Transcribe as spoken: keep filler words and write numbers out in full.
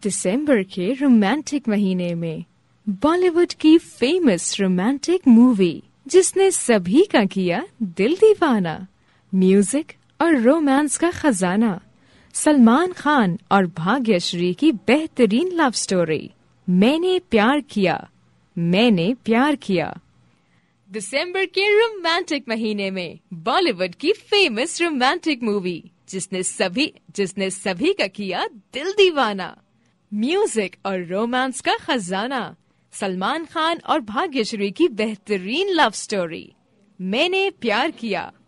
दिसंबर के रोमांटिक महीने में बॉलीवुड की फेमस रोमांटिक मूवी जिसने सभी का किया दिल दीवाना, म्यूजिक और रोमांस का खजाना, सलमान खान और भाग्यश्री की बेहतरीन लव स्टोरी मैंने प्यार किया, मैंने प्यार किया। दिसंबर के रोमांटिक महीने में बॉलीवुड की फेमस रोमांटिक मूवी जिसने सभी जिसने सभी का किया दिल दीवाना, म्यूजिक और रोमांस का खजाना, सलमान खान और भाग्यश्री की बेहतरीन लव स्टोरी मैंने प्यार किया।